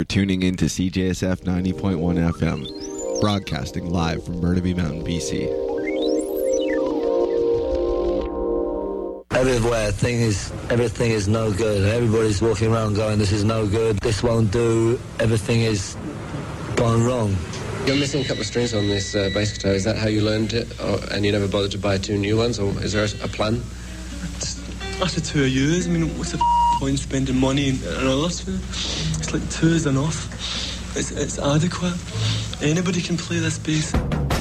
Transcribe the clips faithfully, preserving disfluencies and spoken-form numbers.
You're tuning in to C J S F ninety point one F M, broadcasting live from Burnaby Mountain, B C. Everywhere, thing is, everything is no good. Everybody's walking around going, this is no good, this won't do, everything is gone wrong. You're missing a couple of strings on this uh, bass guitar. Is that how you learned it? Or, and you never bothered to buy two new ones? Or is there a, a plan? After two years, I mean, what's the f- point spending money and, and all that? It's like two is enough. It's, it's adequate. Anybody can play this bass.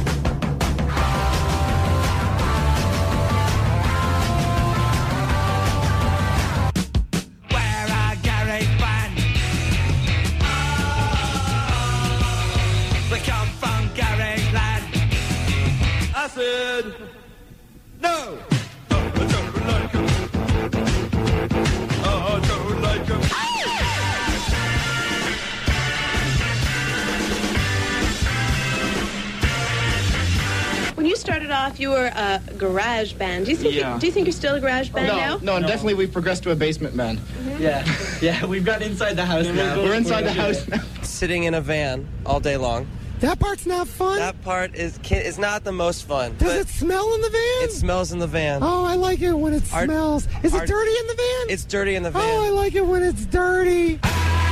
No! Oh, I don't like him. Oh, I don't like him. When you started off, you were a garage band. Do you think, Yeah. you, do you think you're still a garage band no, now? No, no, definitely we've progressed to a basement band. Mm-hmm. Yeah, yeah, we've got inside the house now. We're inside the house now. Sitting in a van all day long. That part's not fun. That part is is not the most fun. Does it smell in the van? It smells in the van. Oh, I like it when it Our- smells. Is our- it dirty in the van? It's dirty in the van. Oh, I like it when it's dirty.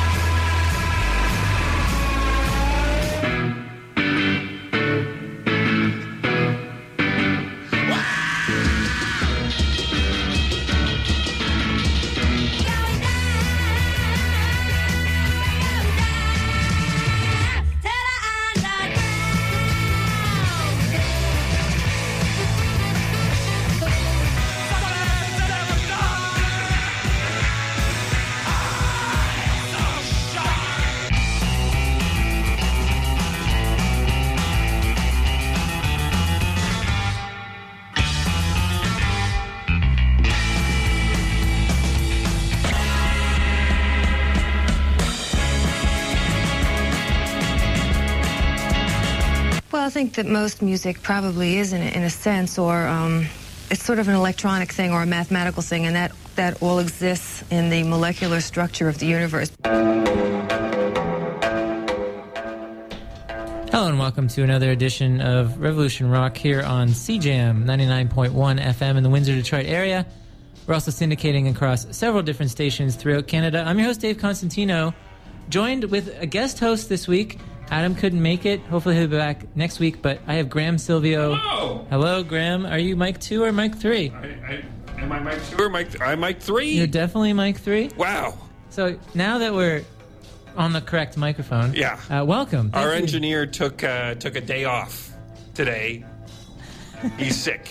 Well, I think that most music probably is in a, in a sense, or um, it's sort of an electronic thing or a mathematical thing, and that, that all exists in the molecular structure of the universe. Hello and welcome to another edition of Revolution Rock here on C J M ninety-nine point one F M in the Windsor, Detroit area. We're also syndicating across several different stations throughout Canada. I'm your host, Dave Constantino, joined with a guest host this week. Adam couldn't make it. Hopefully he'll be back next week, but I have Graham Silvio. Hello! Hello, Graham. Are you mic two or mic three? I, I, am I mic two or mic th- I'm mic three? You're definitely mic three? Wow. So now that we're on the correct microphone, Yeah. uh, welcome. Thank Our you. engineer took uh, took a day off today. He's sick.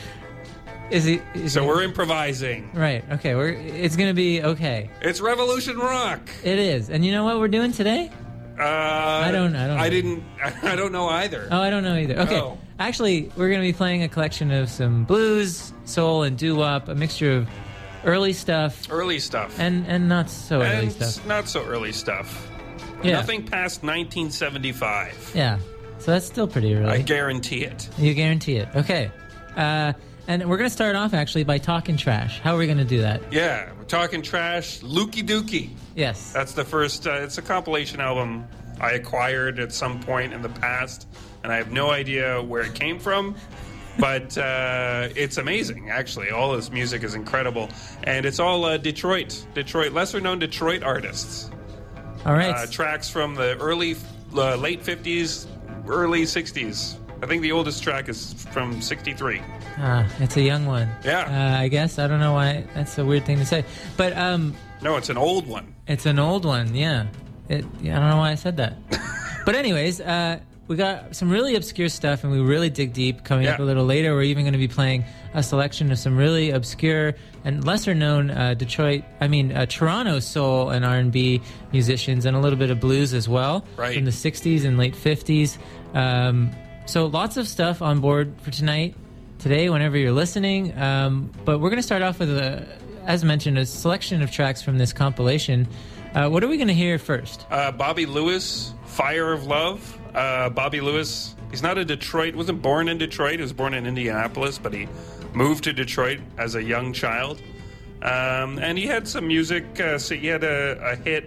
Is he? Is So he- we're improvising. Right. Okay. We're. It's gonna be okay. It's Revolution Rock. It is. And you know what we're doing today? Uh, I don't. I don't. Know. I didn't. I don't know either. Oh, I don't know either. Okay. Oh. Actually, we're going to be playing a collection of some blues, soul, and doo-wop, a mixture of early stuff Early stuff. and and not so early And stuff. not so early stuff. Yeah. Nothing past nineteen seventy-five. Yeah. So that's still pretty early. I guarantee it. You guarantee it. Okay. Uh, and we're going to start off actually by talking trash. How are we going to do that? Yeah, we're talking trash. Lukey Dookie. Yes. That's the first, uh, it's a compilation album I acquired at some point in the past, and I have no idea where it came from, but uh, it's amazing, actually. All this music is incredible, and it's all uh, Detroit, Detroit, lesser-known Detroit artists. All right. Uh, tracks from the early, uh, late fifties, early sixties. I think the oldest track is from sixty-three. Ah, it's a young one. Yeah. Uh, I guess. I don't know why. That's a weird thing to say. But um, No, it's an old one. it's an old one, yeah. It, yeah, I don't know why I said that. But anyways, uh, we got some really obscure stuff, and we really dig deep. Coming up a Yeah. little later, we're even going to be playing a selection of some really obscure and lesser-known uh, Detroit, I mean, uh, Toronto soul and R and B musicians, and a little bit of blues as well. Right. From the sixties and late fifties. Um, so lots of stuff on board for tonight, today, whenever you're listening. Um, but we're going to start off with, a, as mentioned, a selection of tracks from this compilation. Uh, what are we going to hear first? Uh, Bobby Lewis, Fire of Love. Uh, Bobby Lewis, he's not a Detroit, wasn't born in Detroit. He was born in Indianapolis, but he moved to Detroit as a young child. Um, and he had some music. Uh, so he had a, a hit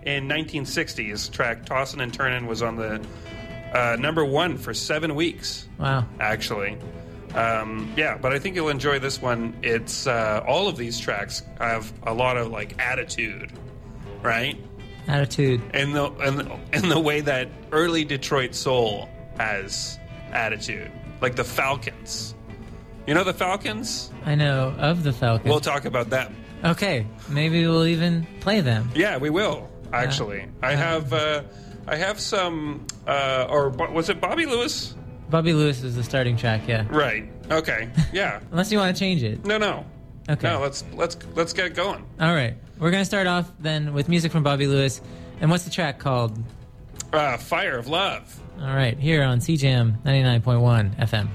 in nineteen sixty. His track Tossin' and Turnin' was on the uh, number one for seven weeks. Wow. Actually. Um, yeah, but I think you'll enjoy this one. It's uh, all of these tracks have a lot of like attitude, right? Attitude. In the in the, in the way that early Detroit soul has attitude, like the Falcons. You know the Falcons? I know of the Falcons. We'll talk about them. Okay, maybe we'll even play them. Yeah, we will. Actually, uh, I have uh, I have some, uh, or was it Bobby Lewis? Bobby Lewis is the starting track, yeah. Right. Okay. Yeah. Unless you want to change it. No, no. Okay. No, let's let's let's get going. All right. We're going to start off then with music from Bobby Lewis. And what's the track called? Uh, Fire of Love. All right. Here on C Jam ninety-nine point one F M.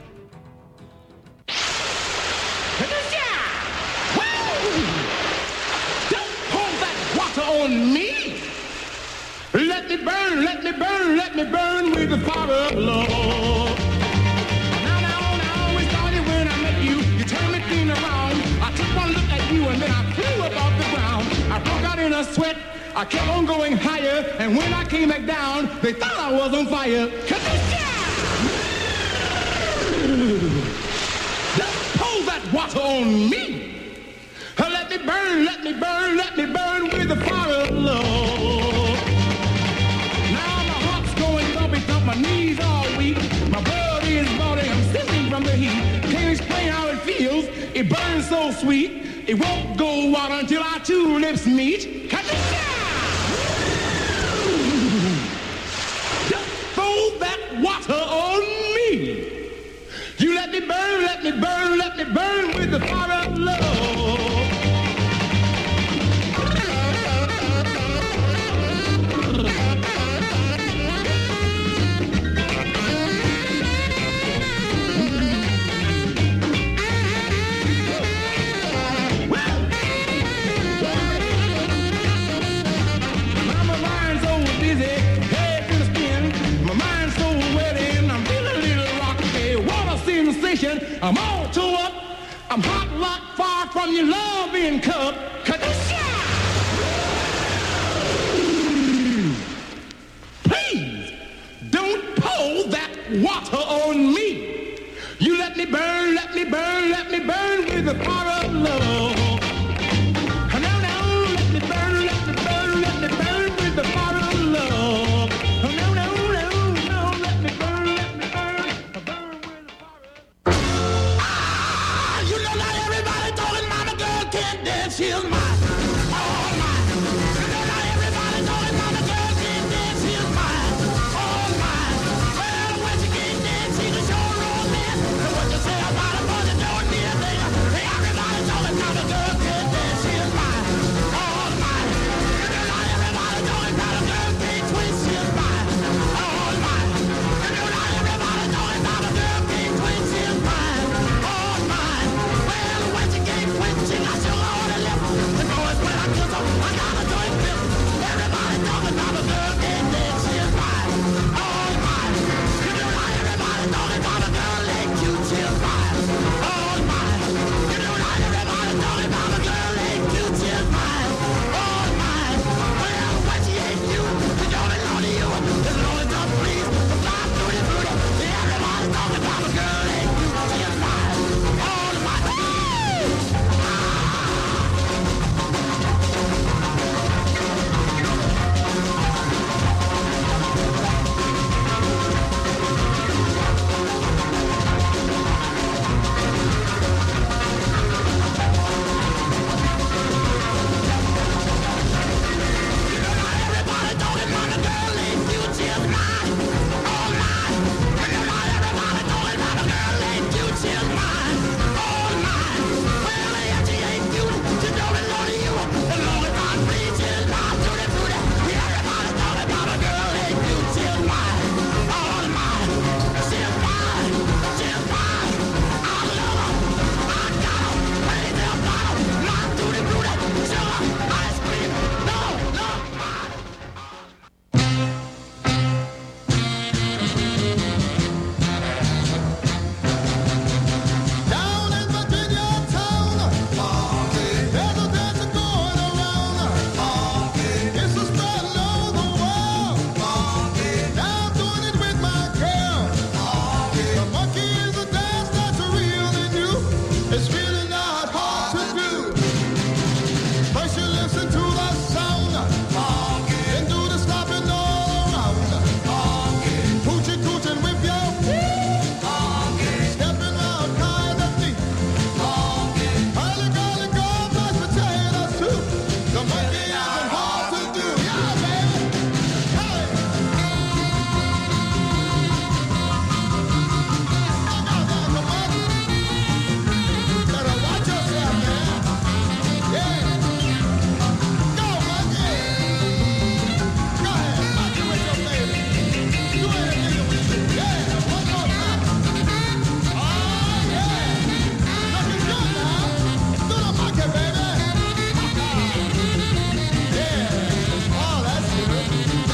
On me. Let me burn, let me burn, let me burn with the fire of love. Now, now, now, it started when I met you. You turned me clean around. I took one look at you and then I flew up off the ground. I broke out in a sweat. I kept on going higher. And when I came back down, they thought I was on fire. Cause just pour that water on me. Let me burn, let me burn, let me burn with the fire of love. Now my heart's going thumpy thump, my knees are weak. My blood is boiling, I'm sizzling from the heat. Can't explain how it feels, it burns so sweet. It won't go out until our two lips meet. Just throw that water on me. You let me burn, let me burn, let me burn with the fire of love. I'm all tore up. I'm hot, lot far from your loving cup. Please don't pour that water on me. You let me burn, let me burn, let me burn with the fire of love. No, no, let me burn, let me burn, let me burn with the fire of love. No, no, no, no, let me burn, let me burn, burn with the fire of Ah, you know not everybody talking mama girl can't dance, she's mine. Oh, mine. You know not everybody talking mama girl can't dance, she's mine. Oh, mine. Well, when she can't dance, she's a sure romance. And what you say about a bunch of don't need a thing. Everybody talking mama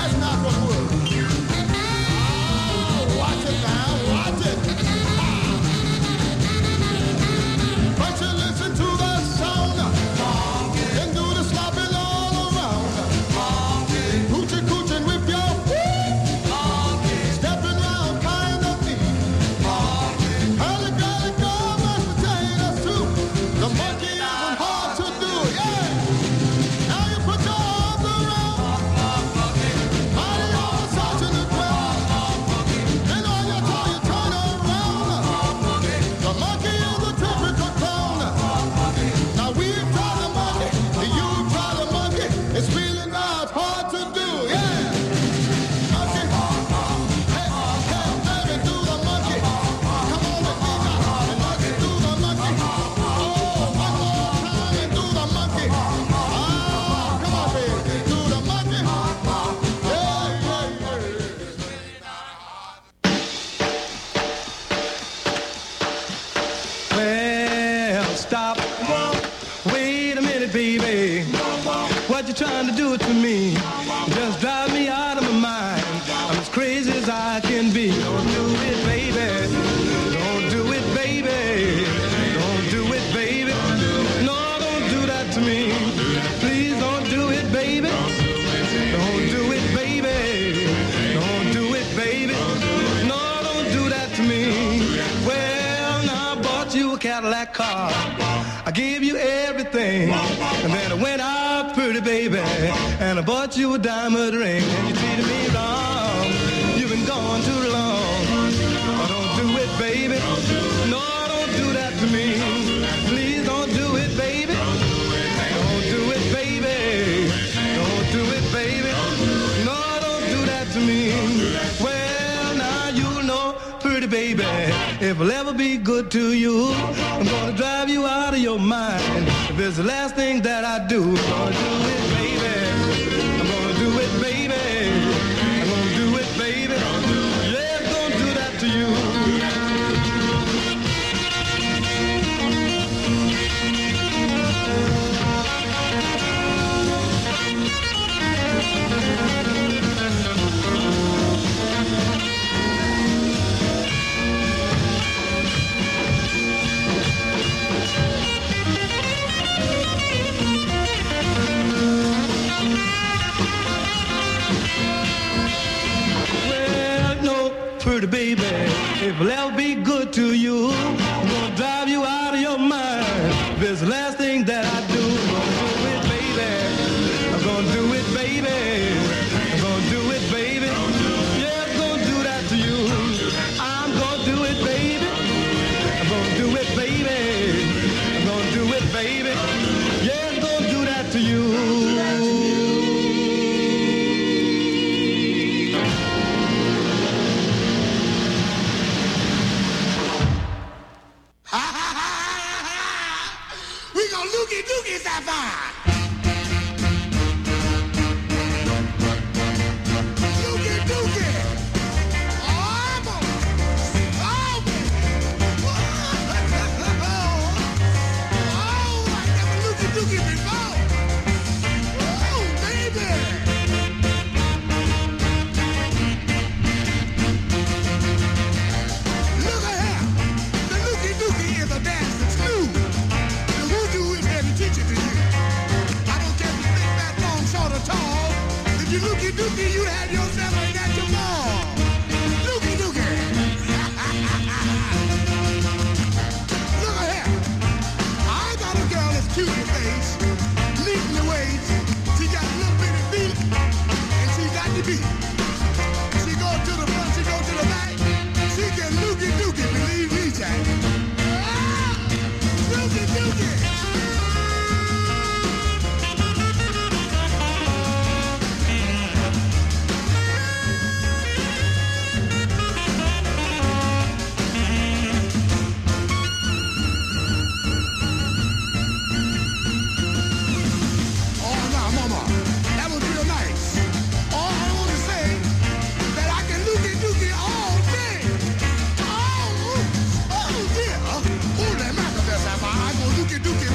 trying to do it to me. It just drives me out of my mind. I'm as crazy as I can be. Don't do it, baby. Don't do it, baby. Don't do it, baby. No, don't do that to me. Please don't do it, baby. Don't do it, baby. Don't do it, baby. No, don't do that to me. Well, now I bought you a Cadillac car. I gave you everything, and then I went out, pretty baby, and I bought you a diamond ring, and you treated me wrong. You've been gone too long. Oh, don't do it, baby. No, don't do that to me. Please don't do it, baby. Don't do it, baby. Don't do it, baby. No, don't do that to me. Well, now you know, pretty baby, if I'll ever be good to you, I'm gonna drive you out of your mind. If it's the last thing that I do, I'm gonna do it, baby. I'm gonna do it, baby. I'm gonna do it, baby. Yeah, I'm gonna do that to you. Pretty baby, if I'll ever be good to you, I'm gonna drive you out of your mind. If it's the last thing that I do, I'm gonna do it, baby. I'm gonna do it, baby. I'm gonna do it, baby. Yeah, I'm gonna do that to you. I'm gonna do it, baby. I'm gonna do it, baby. I'm gonna do it, baby. Yeah, I'm gonna do that to you. Looky dookie sapphire. Looky dookie. Oh, I'm a, oh, oh, I never looky dookie before. Oh, baby. Look at here. The looky dookie is a dance that's new. Teach it to you. I don't care if you think that long, short, or tall. If you looky dookie, you had yourself a natural ball. Looky dookie. Look at here. I got a girl that's cute in the face, neat in the waist. She got a little bitty feet, and she got the beat. She go to the front, she go to the back. She can looky dookie, believe me, Jack. Ah, looky dookie. Dookie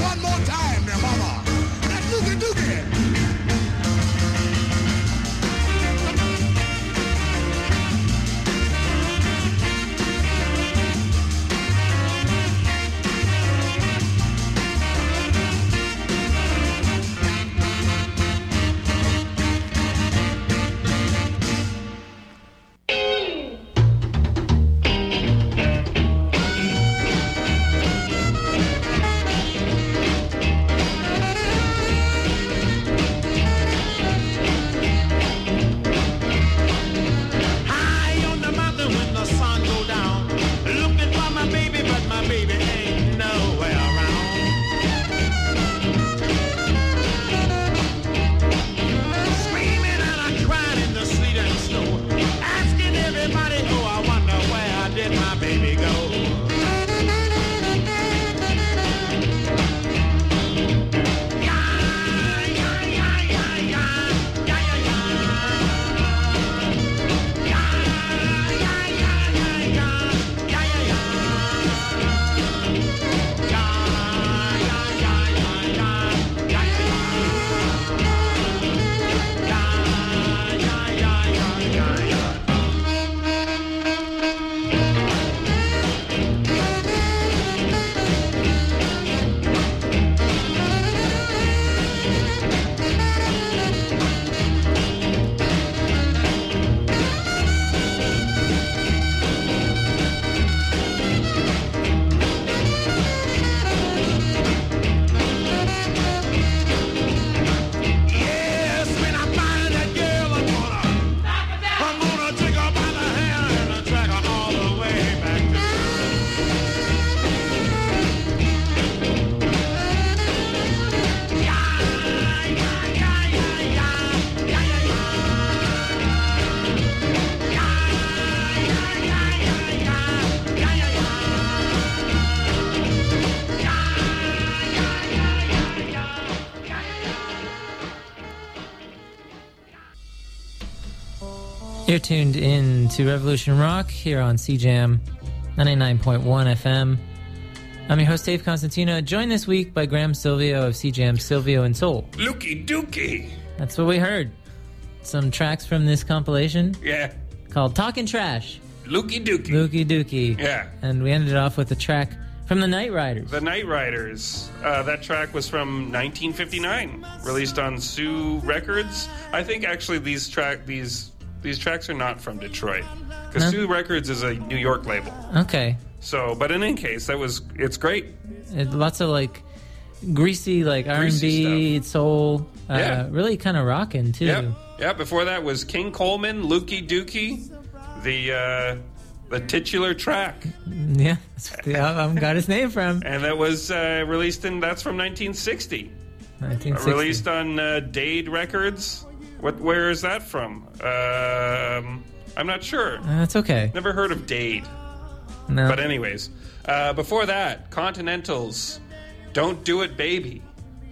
You're tuned in to Revolution Rock here on C Jam ninety-nine point one F M. I'm your host, Dave Constantino, joined this week by Graham Silvio of C Jam Silvio and Soul. Lukey Dookie. That's what we heard. Some tracks from this compilation. Yeah. Called Talkin' Trash. Lukey Dookie. Lukey Dookie. Yeah. And we ended off with a track from the Night Riders. The Night Riders. Uh, that track was from nineteen fifty-nine, released on Sue Records. I think actually these track these these tracks are not from Detroit, because No? Sue Records is a New York label. Okay. So, but in any case, that was it's great. It, lots of like greasy, like R and Greasy B, soul. Uh, Yeah. Really kind of rocking too. Yep. Yeah. Before that was King Coleman, Lukey Dookie, the uh, the titular track. Yeah, that's what the album got its name from. And that was uh, released in, that's from nineteen sixty. nineteen sixty. Uh, released on uh, Dade Records. What? Where is that from? Um, I'm not sure. Uh, that's okay. Never heard of Dade. No. But anyways, uh, before that, Continentals, Don't Do It Baby.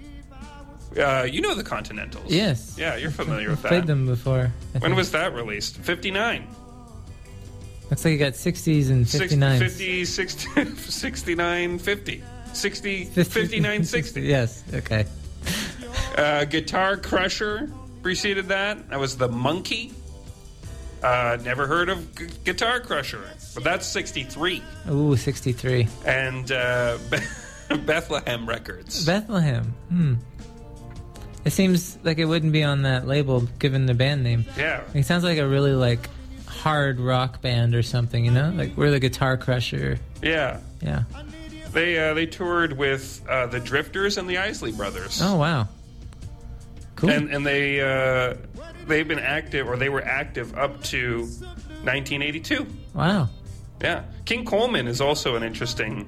Uh, you know the Continentals. Yes. Yeah, you're familiar with that. Played them before. I When think. was that released? fifty-nine. Looks like you got sixties and fifty-nines. fifty, sixty, sixty-nine, fifty. sixty, fifty-nine, sixty. Yes, okay. Uh, Guitar Crusher preceded that. That was The Monkey. Uh, never heard of G- Guitar Crusher, but that's sixty-three. Ooh, sixty-three. And uh, Bethlehem Records. Bethlehem. Hmm. It seems like it wouldn't be on that label given the band name. Yeah. It sounds like a really like hard rock band or something, you know? Like we're the Guitar Crusher. Yeah. Yeah. They uh, they toured with uh, the Drifters and the Isley Brothers. Oh, wow. Cool. And and they uh, they've been active, or they were active up to nineteen eighty-two. Wow. Yeah, King Coleman is also an interesting,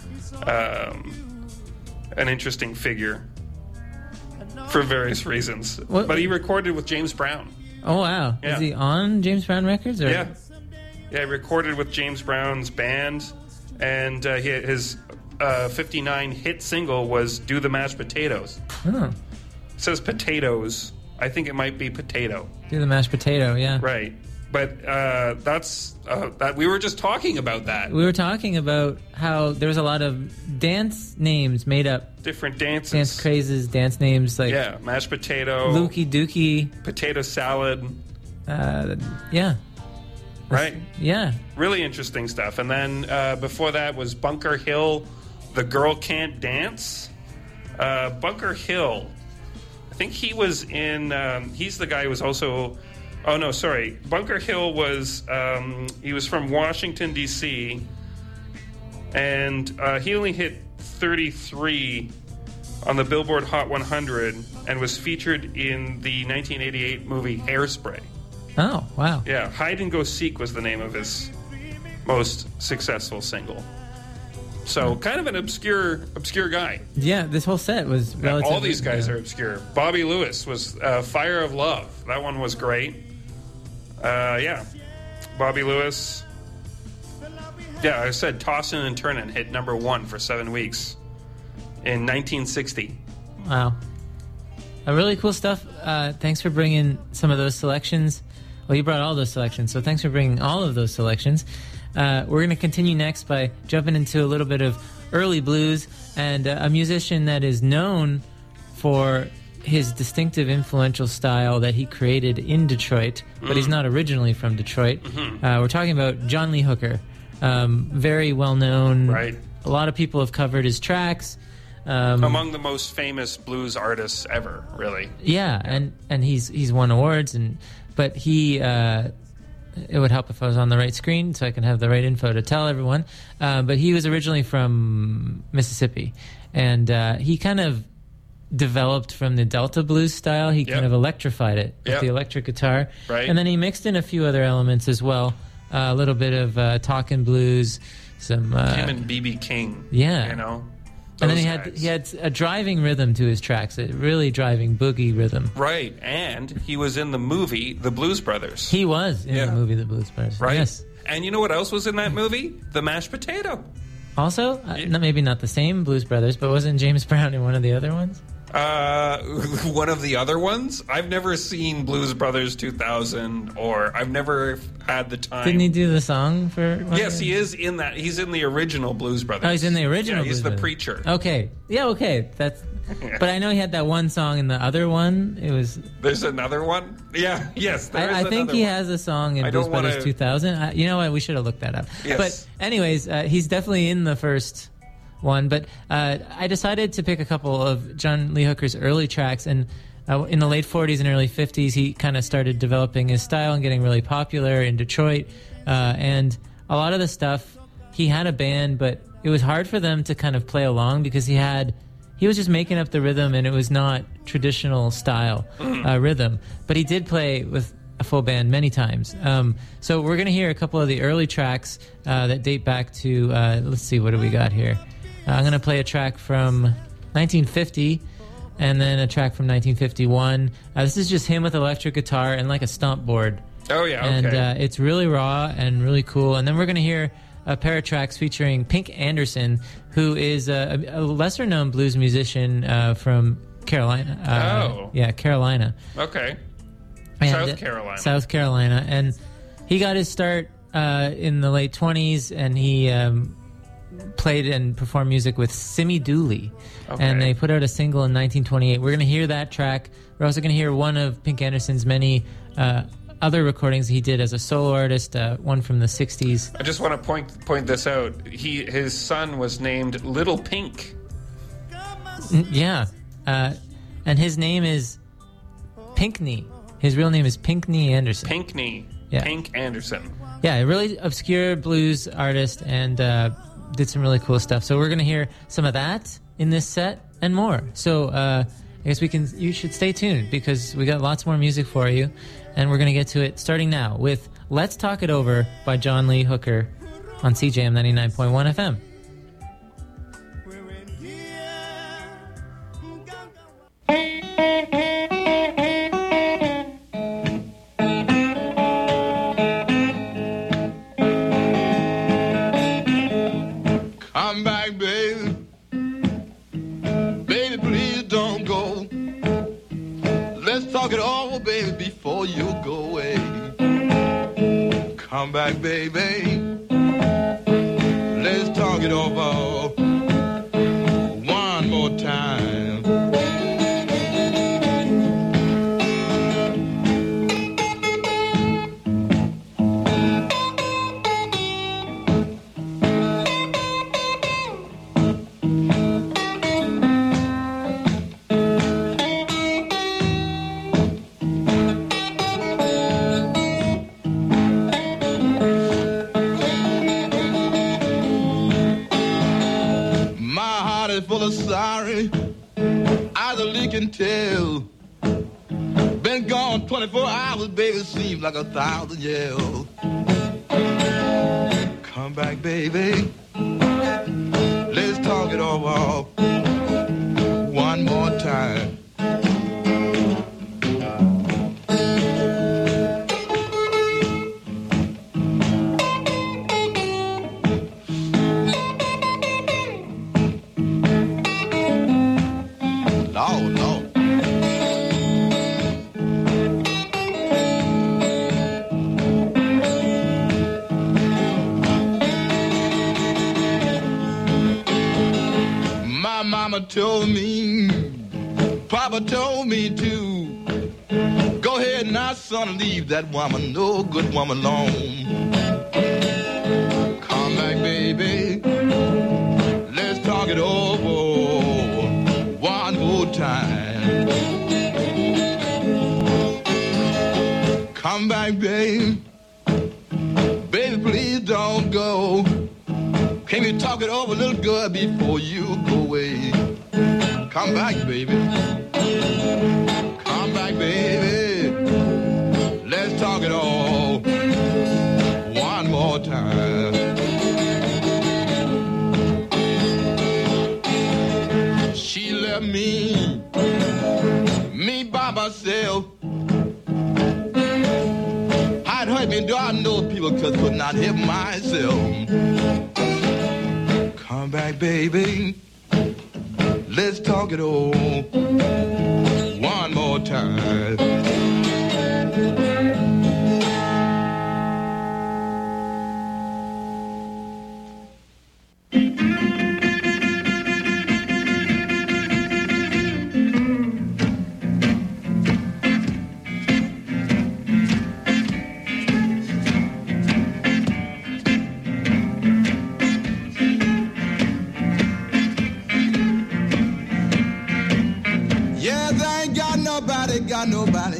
um, an interesting figure for various reasons. What- But he recorded with James Brown. Oh, wow. Yeah. Is he on James Brown Records? Or? Yeah, yeah, he recorded with James Brown's band, and uh, he, his uh, fifty-nine hit single was "Do the Mashed Potatoes." Oh. It says potatoes. I think it might be potato. Do the mashed potato, yeah. Right. But uh, that's uh, that. We were just talking about that. We were talking about how there was a lot of dance names made up. Different dances. Dance crazes, dance names like Yeah, mashed potato. Lukey Dookie. Potato salad. Uh, yeah. Right? Yeah. Really interesting stuff. And then uh, before that was Bunker Hill, The Girl Can't Dance. Uh, Bunker Hill, I think he was in, um, he's the guy who was also, oh no, sorry. Bunker Hill was, um, he was from Washington, D C, and uh, he only hit thirty-three on the Billboard Hot one hundred and was featured in the nineteen eighty-eight movie Hairspray. Oh, wow. Yeah, Hide and Go Seek was the name of his most successful single. So, kind of an obscure, obscure guy. Yeah, this whole set was Now, relatively... all these guys yeah. are obscure. Bobby Lewis was uh, Fire of Love. That one was great. Uh, yeah, Bobby Lewis. Yeah, I said Tossin' and Turnin' hit number one for seven weeks in nineteen sixty. Wow. Uh, really cool stuff. Uh, thanks for bringing some of those selections. Well, you brought all those selections, so thanks for bringing all of those selections. Uh, we're going to continue next by jumping into a little bit of early blues and uh, a musician that is known for his distinctive, influential style that he created in Detroit, but Mm. he's not originally from Detroit. Mhm. Uh, we're talking about John Lee Hooker. Um, very well known. Right. A lot of people have covered his tracks. Um, Among the most famous blues artists ever, really. Yeah, and and he's he's won awards, and but he uh, it would help if I was on the right screen so I can have the right info to tell everyone. Uh, but he was originally from Mississippi, and uh, he kind of developed from the Delta blues style. He Yep. kind of electrified it with Yep. the electric guitar, Right. and then he mixed in a few other elements as well. Uh, a little bit of uh, talking blues, some uh, Him and B B King. yeah. You know? And then Those he had guys. he had a driving rhythm to his tracks, a really driving boogie rhythm. Right, and he was in the movie The Blues Brothers. He was in Yeah. the movie The Blues Brothers. Right? Yes. And you know what else was in that movie? The Mashed Potato. Also, uh, not, maybe not the same Blues Brothers, but wasn't James Brown in one of the other ones? Uh, one of the other ones. I've never seen Blues Brothers two thousand, or I've never had the time. Didn't he do the song for? One Yes, he is in that. He's in the original Blues Brothers. Oh, he's in the original. Yeah, he's Blues the Brothers. preacher. Okay, yeah, okay, that's. But I know he had that one song in the other one. It was. There's another one. Yeah, yes. There is I, I think another he one. has a song in I Blues don't wanna- Brothers two thousand. I, you know what? We should have looked that up. Yes. But anyways, uh, he's definitely in the first one. But uh, I decided to pick a couple of John Lee Hooker's early tracks, and uh, in the late forties and early fifties, he kind of started developing his style and getting really popular in Detroit. Uh, and a lot of the stuff, he had a band, but it was hard for them to kind of play along because he had. He was just making up the rhythm, and it was not traditional style uh, rhythm. But he did play with a full band many times. Um, so we're going to hear a couple of the early tracks uh, that date back to, uh, let's see, what do we got here? Uh, I'm going to play a track from nineteen fifty, and then a track from nineteen fifty-one. Uh, this is just him with electric guitar and like a stomp board. Oh, yeah, And okay. uh, it's really raw and really cool. And then we're going to hear a pair of tracks featuring Pink Anderson, who is a, a lesser-known blues musician uh, from Carolina. Uh, Oh. Yeah, Carolina. Okay. And, South uh, Carolina. South Carolina. And he got his start uh, in the late twenties, and he um, played and performed music with Simi Dooley. Okay. And they put out a single in nineteen twenty-eight. We're going to hear that track. We're also going to hear one of Pink Anderson's many uh, other recordings he did as a solo artist, uh, one from the sixties. I just want to point point this out. He his son was named Little Pink. N- Yeah. Uh, and his name is Pinkney. His real name is Pinkney Anderson. Pinkney. Yeah. Pink Anderson. Yeah, a really obscure blues artist, and uh, did some really cool stuff. So we're going to hear some of that in this set and more. So uh, I guess we can. You should stay tuned because we got lots more music for you, and we're going to get to it starting now with "Let's Talk It Over" by John Lee Hooker on C J M ninety-nine point one F M. Come back, baby. Baby, please don't go. Let's talk it over, baby, before you go away. Come back, baby. Let's talk it over one more time. My heart is full of sorry, as a leak can tell. Been gone twenty-four hours, baby, seems like a thousand years. Come back, baby. Let's talk it over one more time. Lord, Lord. My mama told me, Papa told me to go ahead now, son, leave that woman, no good woman alone. Come back, baby. Let's talk it over one more time. Come back, babe. Baby, please don't go. Can we talk it over, little girl, before you go away? Come back, baby. Come back, baby. Let's talk it all one more time. She left me, me by myself. I'd hurt me, God knows people cause could not help myself. Come back, baby. Let's talk it over one more time. Got nobody.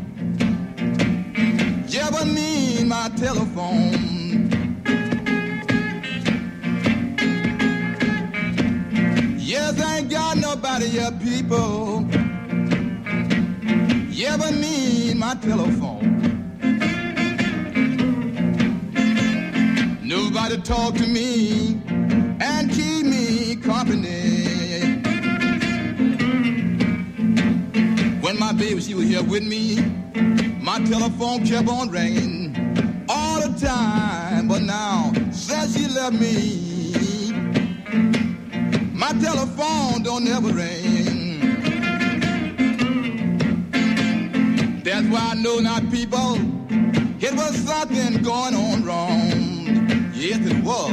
Yeah, but me and my telephone. Yes, I ain't got nobody, yeah, people. Yeah, but me and my telephone. Nobody talk to me and keep me company. When my baby, she was here with me, my telephone kept on ringing all the time. But now, since she left me, my telephone don't ever ring. That's why I know now, people, it was something going on wrong. Yes, it was.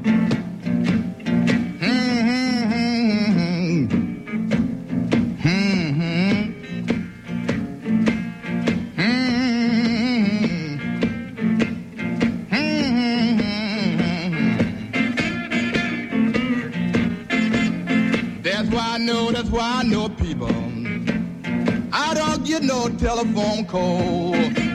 That's why I know, people, I don't get no telephone call.